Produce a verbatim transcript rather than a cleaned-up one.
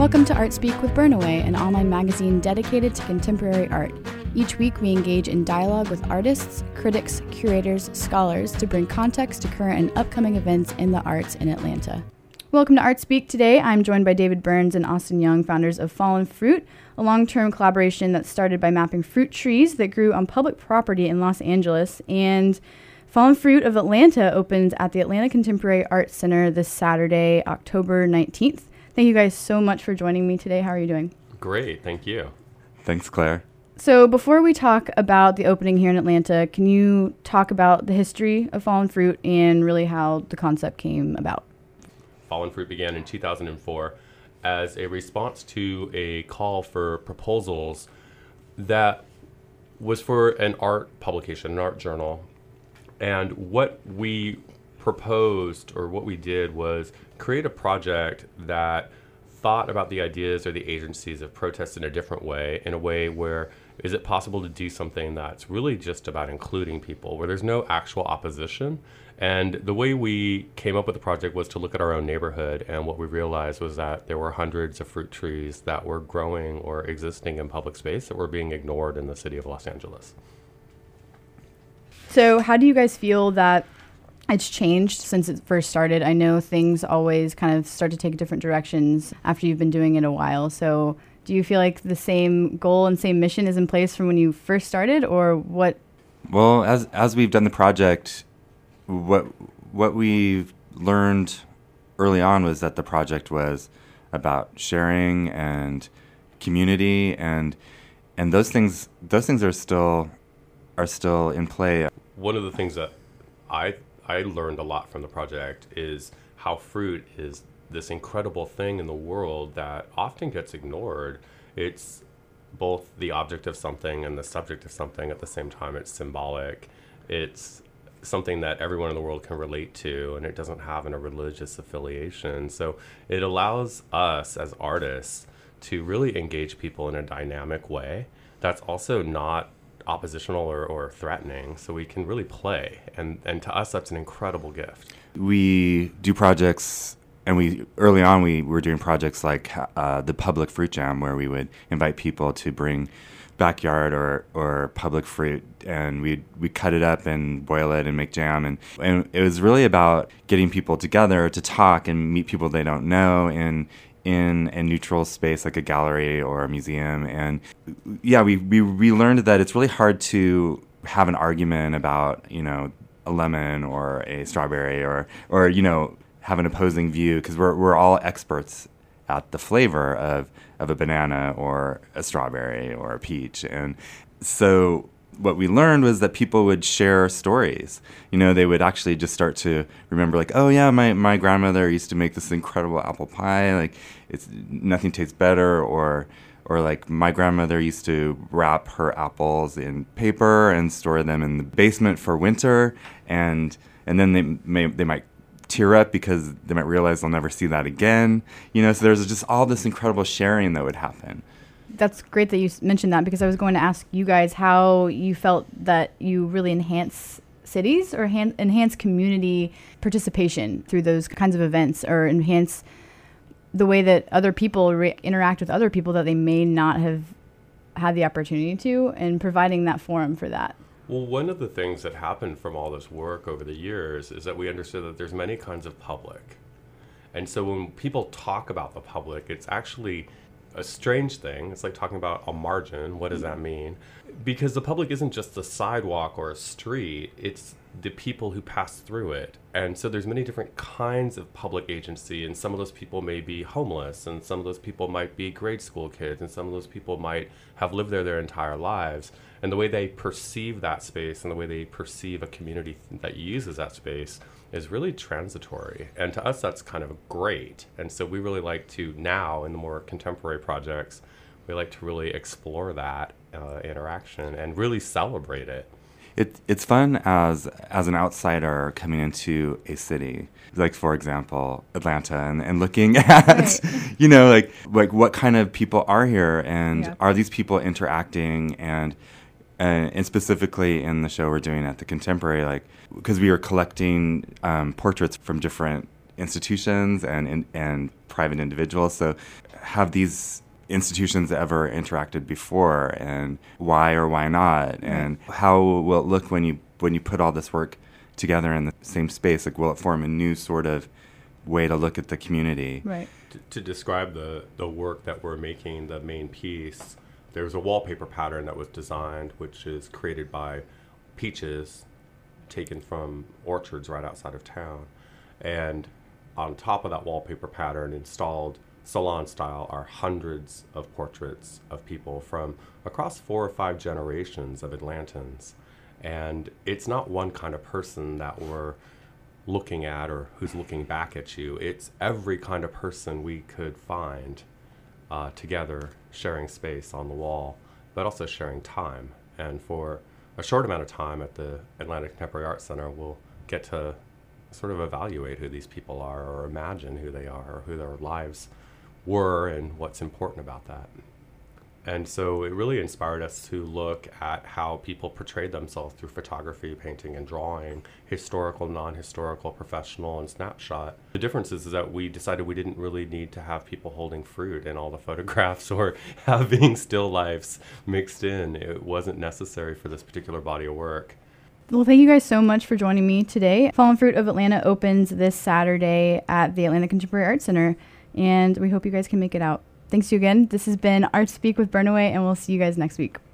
Welcome to Art Speak with Burnaway, an online magazine dedicated to contemporary art. Each week we engage in dialogue with artists, critics, curators, scholars to bring context to current and upcoming events in the arts in Atlanta. Welcome to Art Speak. Today I'm joined by David Burns and Austin Young, founders of Fallen Fruit, a long-term collaboration that started by mapping fruit trees that grew on public property in Los Angeles. And Fallen Fruit of Atlanta opens at the Atlanta Contemporary Arts Center this Saturday, October nineteenth. Thank you guys so much for joining me today. How are you doing? Great, thank you. Thanks, Claire. So before we talk about the opening here in Atlanta, can you talk about the history of Fallen Fruit and really how the concept came about? Fallen Fruit began in two thousand four as a response to a call for proposals that was for an art publication, an art journal. And what we proposed, or what we did, was create a project that thought about the ideas or the agencies of protest in a different way, in a way where is it possible to do something that's really just about including people, where there's no actual opposition. And the way we came up with the project was to look at our own neighborhood, and what we realized was that there were hundreds of fruit trees that were growing or existing in public space that were being ignored in the city of Los Angeles. So how do you guys feel that it's changed since it first started? I know things always kind of start to take different directions after you've been doing it a while. So do you feel like the same goal and same mission is in place from when you first started, or what? Well, as as we've done the project, what what we've learned early on was that the project was about sharing and community, and and those things those things are still are still in play. One of the things that I I learned a lot from the project is how fruit is this incredible thing in the world that often gets ignored. It's both the object of something and the subject of something at the same time. It's symbolic. It's something that everyone in the world can relate to, and it doesn't have a religious affiliation. So it allows us as artists to really engage people in a dynamic way that's also not oppositional or, or threatening, so we can really play, and and to us that's an incredible gift. We do projects, and we early on we were doing projects like uh, the public fruit jam, where we would invite people to bring backyard or or public fruit, and we we cut it up and boil it and make jam, and and it was really about getting people together to talk and meet people they don't know in in a neutral space like a gallery or a museum. And yeah, we, we we learned that it's really hard to have an argument about, you know, a lemon or a strawberry, or or you know, have an opposing view, because we're we're all experts at the flavor of of a banana or a strawberry or a peach. And so what we learned was that people would share stories. You know, they would actually just start to remember, like, oh yeah, my, my grandmother used to make this incredible apple pie. Like, it's nothing tastes better. Or, or like, my grandmother used to wrap her apples in paper and store them in the basement for winter. And and then they may they might tear up because they might realize they'll never see that again. You know, so there's just all this incredible sharing that would happen. That's great that you mentioned that, because I was going to ask you guys how you felt that you really enhance cities or han- enhance community participation through those kinds of events, or enhance the way that other people re- interact with other people that they may not have had the opportunity to, and providing that forum for that. Well, one of the things that happened from all this work over the years is that we understood that there's many kinds of public. And so when people talk about the public, it's actually a strange thing. It's like talking about a margin. What does that mean? Because the public isn't just a sidewalk or a street, it's the people who pass through it. And so there's many different kinds of public agency, and some of those people may be homeless, and some of those people might be grade school kids, and some of those people might have lived there their entire lives. And the way they perceive that space and the way they perceive a community that uses that space is really transitory. And to us, that's kind of great. And so we really like to now, in the more contemporary projects, we like to really explore that uh, interaction and really celebrate it. It, it's fun as as an outsider coming into a city, like, for example, Atlanta, and, and looking at, right. you know, like, like what kind of people are here, and yeah. are these people interacting, and Uh, and specifically in the show we're doing at the Contemporary, like, because we are collecting um, portraits from different institutions and, and and private individuals. So have these institutions ever interacted before, and why or why not? And how will it look when you when you put all this work together in the same space? Like, will it form a new sort of way to look at the community? Right. To, to describe the, the work that we're making, the main piece, there's a wallpaper pattern that was designed, which is created by peaches taken from orchards right outside of town. And on top of that wallpaper pattern, installed salon style, are hundreds of portraits of people from across four or five generations of Atlantans. And it's not one kind of person that we're looking at or who's looking back at you. It's every kind of person we could find uh, together, sharing space on the wall, but also sharing time. And for a short amount of time at the Atlanta Contemporary Art Center, we'll get to sort of evaluate who these people are, or imagine who they are, or who their lives were, and what's important about that. And so it really inspired us to look at how people portrayed themselves through photography, painting, and drawing, historical, non-historical, professional, and snapshot. The difference is, is that we decided we didn't really need to have people holding fruit in all the photographs or having still lifes mixed in. It wasn't necessary for this particular body of work. Well, thank you guys so much for joining me today. Fallen Fruit of Atlanta opens this Saturday at the Atlanta Contemporary Art Center, and we hope you guys can make it out. Thanks to you again. This has been Art Speak with Burnaway, and we'll see you guys next week.